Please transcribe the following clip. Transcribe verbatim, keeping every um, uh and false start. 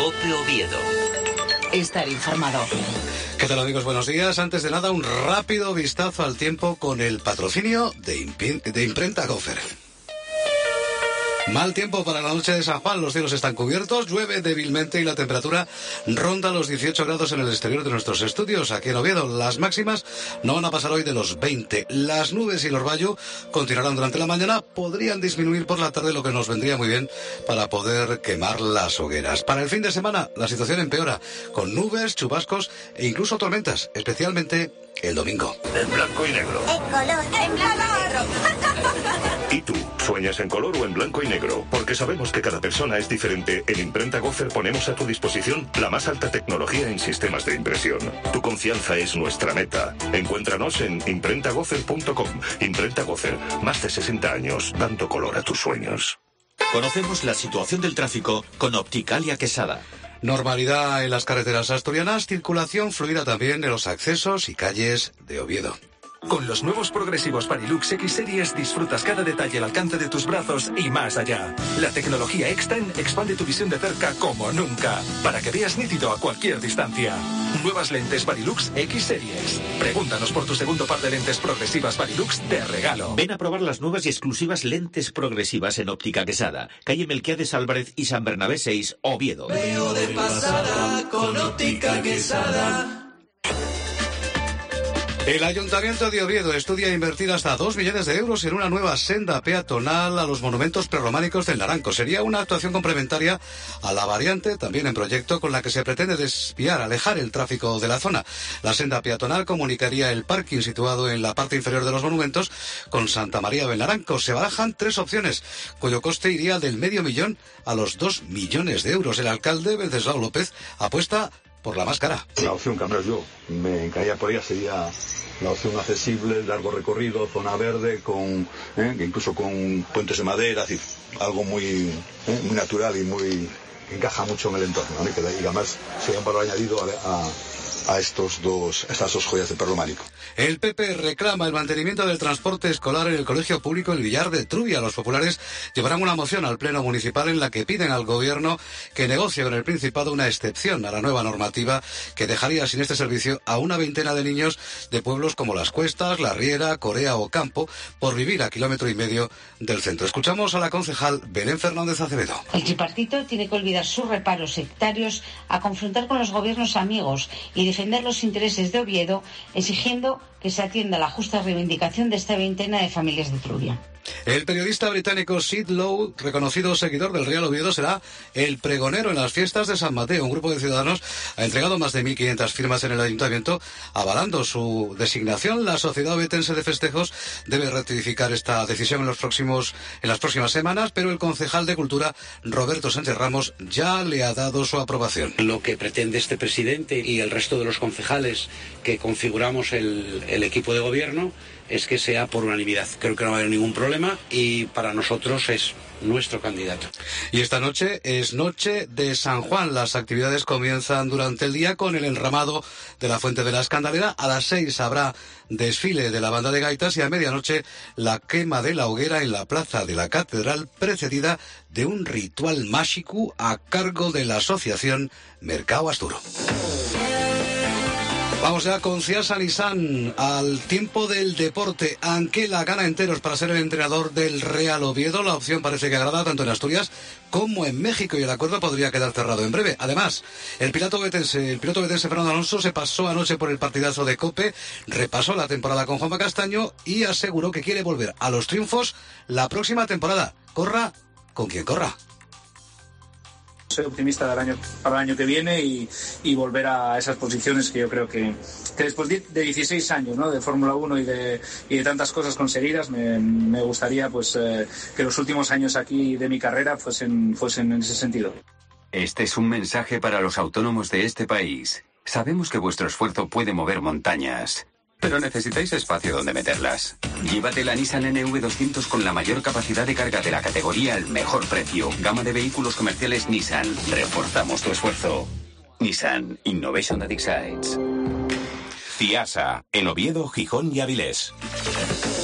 COPE Oviedo. Estar informado. ¿Qué tal, amigos? Buenos días. Antes de nada, un rápido vistazo al tiempo con el patrocinio de, Impi- de Imprenta Gofer. Mal tiempo para la noche de San Juan, los cielos están cubiertos, llueve débilmente y la temperatura ronda los dieciocho grados en el exterior de nuestros estudios. Aquí en Oviedo, las máximas no van a pasar hoy de los veinte. Las nubes y el orvallo continuarán durante la mañana, podrían disminuir por la tarde, lo que nos vendría muy bien para poder quemar las hogueras. Para el fin de semana, la situación empeora, con nubes, chubascos e incluso tormentas, especialmente el domingo. En blanco y negro. En color. En blanco y negro. ¿Y tú? ¿Sueñas en color o en blanco y negro? Porque sabemos que cada persona es diferente. En Imprenta Gofer ponemos a tu disposición la más alta tecnología en sistemas de impresión. Tu confianza es nuestra meta. Encuéntranos en imprenta gofer punto com. Imprenta Gofer, más de sesenta años dando color a tus sueños. Conocemos la situación del tráfico con Opticalia Quesada. Normalidad en las carreteras asturianas, circulación fluida también en los accesos y calles de Oviedo. Con los nuevos progresivos Varilux X-Series disfrutas cada detalle al alcance de tus brazos y más allá. La tecnología X-Ten expande tu visión de cerca como nunca, para que veas nítido a cualquier distancia. Nuevas lentes Varilux X-Series. Pregúntanos por tu segundo par de lentes progresivas Varilux de regalo. Ven a probar las nuevas y exclusivas lentes progresivas en Óptica Quesada, calle Melquiades Álvarez y San Bernabé seis, Oviedo. Veo de pasada con Óptica Quesada. El Ayuntamiento de Oviedo estudia invertir hasta dos millones de euros en una nueva senda peatonal a los monumentos prerrománicos del Naranco. Sería una actuación complementaria a la variante, también en proyecto, con la que se pretende desviar, alejar el tráfico de la zona. La senda peatonal comunicaría el parking situado en la parte inferior de los monumentos con Santa María del Naranco. Se barajan tres opciones, cuyo coste iría del medio millón a los dos millones de euros. El alcalde, Venceslao López, apuesta por la más cara. La opción que al menos yo me encaría por ella sería la opción accesible, largo recorrido, zona verde, con ¿eh? incluso con puentes de madera, así, algo muy, ¿eh? muy natural y muy que encaja mucho en el entorno, ¿no? y, que, y además sería un valor añadido a, a a estos dos, a estas dos joyas de perrománico. El P P reclama el mantenimiento del transporte escolar en el colegio público El Villar de Trubia. Los populares llevarán una moción al Pleno Municipal en la que piden al Gobierno que negocie con el Principado una excepción a la nueva normativa que dejaría sin este servicio a una veintena de niños de pueblos como Las Cuestas, La Riera, Corea o Campo por vivir a kilómetro y medio del centro. Escuchamos a la concejal Belén Fernández Acevedo. El tripartito tiene que olvidar sus reparos sectarios a confrontar con los gobiernos amigos y defender los intereses de Oviedo, exigiendo que se atienda la justa reivindicación de esta veintena de familias de Trubia. El periodista británico Sid Lowe, reconocido seguidor del Real Oviedo, será el pregonero en las fiestas de San Mateo. Un grupo de ciudadanos ha entregado más de mil quinientas firmas en el ayuntamiento avalando su designación. La Sociedad Ovetense de Festejos debe ratificar esta decisión en los próximos, en las próximas semanas, pero el concejal de Cultura, Roberto Sánchez Ramos, ya le ha dado su aprobación. Lo que pretende este presidente y el resto de los concejales que configuramos el, el equipo de gobierno es que sea por unanimidad. Creo que no va a haber ningún problema y para nosotros es nuestro candidato. Y esta noche es noche de San Juan. Las actividades comienzan durante el día con el enramado de la Fuente de la Escandalera. A las seis habrá desfile de la banda de gaitas y a medianoche la quema de la hoguera en la plaza de la Catedral, precedida de un ritual mágico a cargo de la asociación Mercado Asturo. Vamos ya con Ciasa Nissan al tiempo del deporte. Anquela gana enteros para ser el entrenador del Real Oviedo. La opción parece que agrada tanto en Asturias como en México y el acuerdo podría quedar cerrado en breve. Además, el piloto ovetense, el piloto ovetense Fernando Alonso se pasó anoche por el partidazo de COPE, repasó la temporada con Juanma Castaño y aseguró que quiere volver a los triunfos la próxima temporada. Corra con quien corra. Soy optimista del año, para el año que viene y, y volver a esas posiciones que yo creo que, que después de dieciséis años, ¿no?, de Fórmula uno y de, y de tantas cosas conseguidas, me, me gustaría pues eh, que los últimos años aquí de mi carrera fuesen, fuesen en ese sentido. Este es un mensaje para los autónomos de este país. Sabemos que vuestro esfuerzo puede mover montañas, pero necesitáis espacio donde meterlas. Llévate la Nissan N V doscientos con la mayor capacidad de carga de la categoría al mejor precio. Gama de vehículos comerciales Nissan. Reforzamos tu esfuerzo. Nissan Innovation that excites. Ciasa, en Oviedo, Gijón y Avilés.